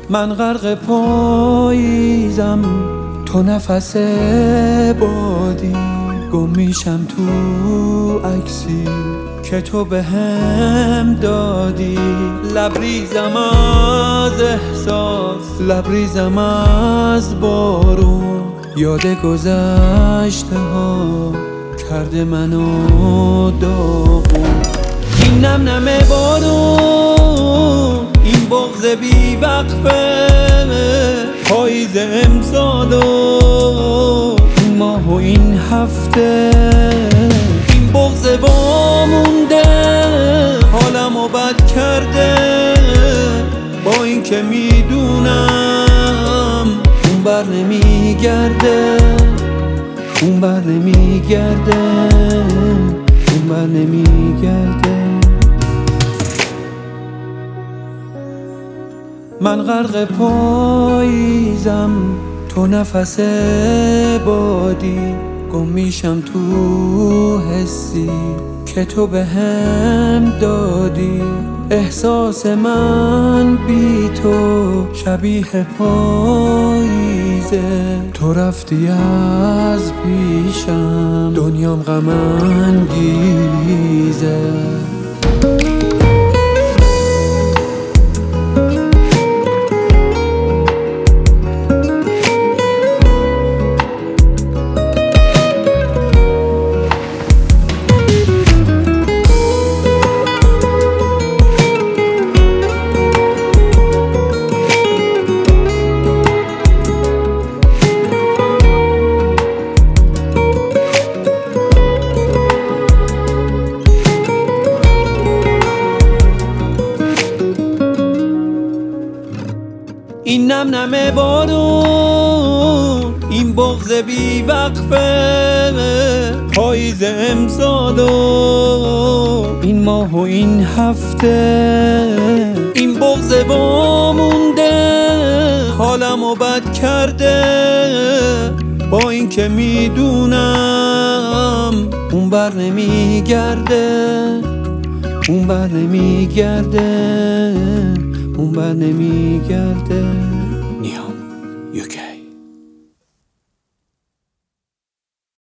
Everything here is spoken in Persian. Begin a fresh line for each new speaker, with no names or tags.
من غرق پاییزم، تو نفس بادی، گم میشم تو عکسی که تو بهم دادی. لبریزم از احساس، لبریزم از بارون، یاد گذشته ها کرده منو داغون. این نم نم بارون، این بغض بی وقفه، پاییز امسالو، این ماه و این هفته، این بغض وامونده حالمو بد کرده. با این که میدونم اون بر نمیگرده، اون بر نمیگرده، اون بر نمیگرده. من غرق پاییزم، تو نفس بادی، گم میشم تو حسی که تو بهم دادی. احساس من بی تو شبیه پاییزه، تو رفتی از پیشم، دنیام غم انگیزه. این نم نم بارون، این بغض بی وقفه، پاییز امسالو، این ماه و این هفته، این بغض وامونده حالمو بد کرده. با این که میدونم اون بر نمیگرده، اون بر نمیگرده، اون بر نمیگرده. نیام یوکه